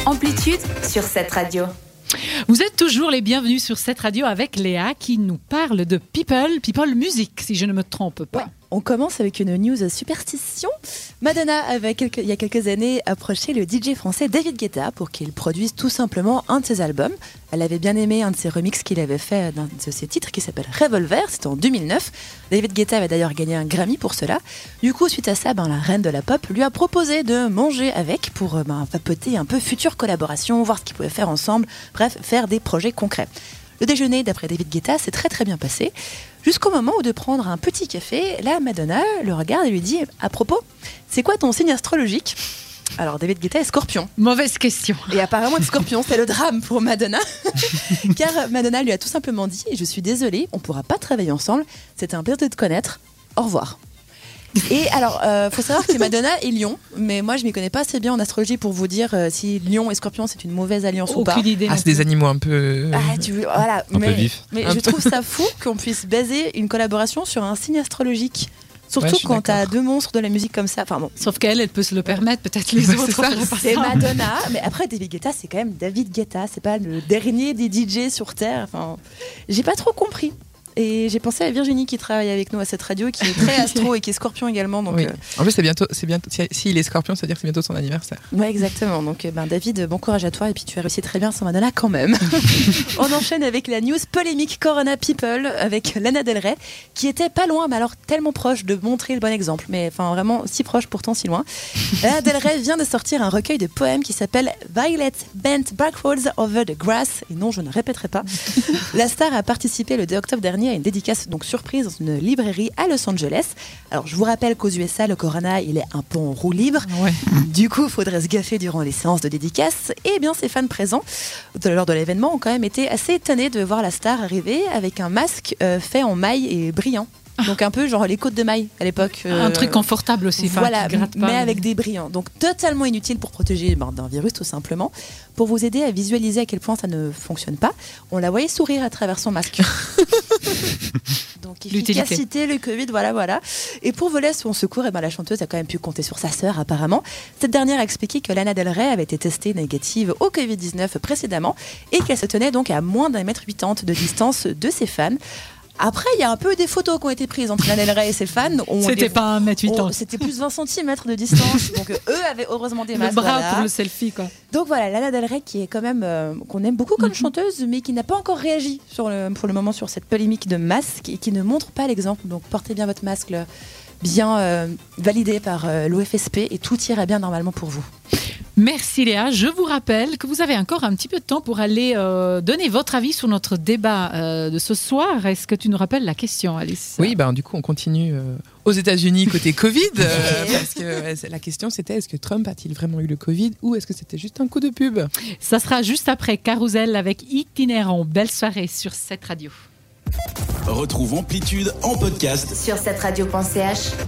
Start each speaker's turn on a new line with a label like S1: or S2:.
S1: Amplitude sur cette radio.
S2: Vous êtes toujours les bienvenus sur cette radio avec Léa qui nous parle de People Music, si je ne me trompe pas.
S3: Ouais. On commence avec une news superstition. Madonna avait il y a quelques années approché le DJ français David Guetta pour qu'il produise tout simplement un de ses albums. Elle avait bien aimé un de ses remixes qu'il avait fait d'un de ses titres qui s'appelle Revolver, c'était en 2009. David Guetta avait d'ailleurs gagné un Grammy pour cela. Du coup, suite à ça, la reine de la pop lui a proposé de manger avec pour papoter un peu future collaboration, voir ce qu'ils pouvaient faire ensemble, bref, faire des projets concrets. Le déjeuner, d'après David Guetta, s'est très très bien passé, jusqu'au moment où de prendre un petit café, là Madonna le regarde et lui dit « À propos, c'est quoi ton signe astrologique ?» Alors David Guetta est Scorpion.
S2: Mauvaise question.
S3: Et apparemment être Scorpion, c'est le drame pour Madonna. Car Madonna lui a tout simplement dit « Je suis désolée, on ne pourra pas travailler ensemble, c'était un plaisir de te connaître, au revoir ». Et alors, faut savoir que Madonna est Lion, mais moi je m'y connais pas assez bien en astrologie pour vous dire si Lion et Scorpion c'est une mauvaise alliance ou pas.
S2: Aucune idée.
S4: C'est des animaux un peu.
S3: Voilà,
S5: Un peu vif.
S3: Mais je trouve ça fou qu'on puisse baser une collaboration sur un signe astrologique. Surtout quand t'as deux monstres de la musique comme ça. Enfin bon.
S2: Sauf qu'elle peut se le permettre, peut-être les autres.
S3: C'est Madonna, mais après David Guetta, c'est quand même David Guetta, c'est pas le dernier des DJ sur Terre. Enfin, j'ai pas trop compris. Et j'ai pensé à Virginie qui travaille avec nous à cette radio, qui est très astro et qui est Scorpion également. Donc,
S4: oui. En plus, c'est bientôt. S'il est Scorpion, ça veut dire que c'est bientôt son anniversaire.
S3: Ouais, exactement. Donc, David, bon courage à toi. Et puis, tu as réussi très bien sans Madonna quand même. On enchaîne avec la news polémique Corona People avec Lana Del Rey, qui était pas loin, mais alors tellement proche de montrer le bon exemple. Mais enfin, vraiment si proche, pourtant si loin. Lana Del Rey vient de sortir un recueil de poèmes qui s'appelle Violet Bent Backwards Over the Grass. Et non, je ne répéterai pas. La star a participé le 2 octobre dernier à une dédicace donc surprise dans une librairie à Los Angeles. Alors je vous rappelle qu'aux USA le Corona il est un peu en roue libre.
S2: Ouais.
S3: Du coup il faudrait se gaffer durant les séances de dédicace. Et bien ces fans présents lors de l'événement ont quand même été assez étonnés de voir la star arriver avec un masque fait en maille et brillant. Donc un peu genre les côtes de maille à l'époque.
S2: Un truc confortable aussi.
S3: Voilà,
S2: qui gratte pas,
S3: mais avec des brillants. Donc totalement inutile pour protéger d'un virus tout simplement. Pour vous aider à visualiser à quel point ça ne fonctionne pas, on la voyait sourire à travers son masque. Donc efficacité, le Covid, voilà. Et pour voler à son secours, la chanteuse a quand même pu compter sur sa sœur apparemment. Cette dernière a expliqué que Lana Del Rey avait été testée négative au Covid-19 précédemment et qu'elle se tenait donc à moins d'1,80 m de distance de ses fans. Après, il y a un peu des photos qui ont été prises entre Lana Del Rey et ses fans.
S2: C'était pas 1,80 m.
S3: C'était plus 20 cm de distance. Donc eux avaient heureusement des masques.
S2: Le bras pour le selfie, quoi.
S3: Donc voilà, Lana Del Rey qui est quand même qu'on aime beaucoup comme chanteuse, mais qui n'a pas encore réagi pour le moment sur cette polémique de masque et qui ne montre pas l'exemple. Donc portez bien votre masque, bien validé par l'OFSP et tout ira bien normalement pour vous.
S2: Merci Léa. Je vous rappelle que vous avez encore un petit peu de temps pour aller donner votre avis sur notre débat de ce soir. Est-ce que tu nous rappelles la question, Alice ?
S4: Oui, du coup, on continue aux États-Unis côté Covid. Parce que la question, c'était est-ce que Trump a-t-il vraiment eu le Covid ou est-ce que c'était juste un coup de pub ?
S2: Ça sera juste après Carousel avec Itinérant. Belle soirée sur cette radio.
S5: Retrouve Amplitude en podcast
S1: Sur cette radio.ch.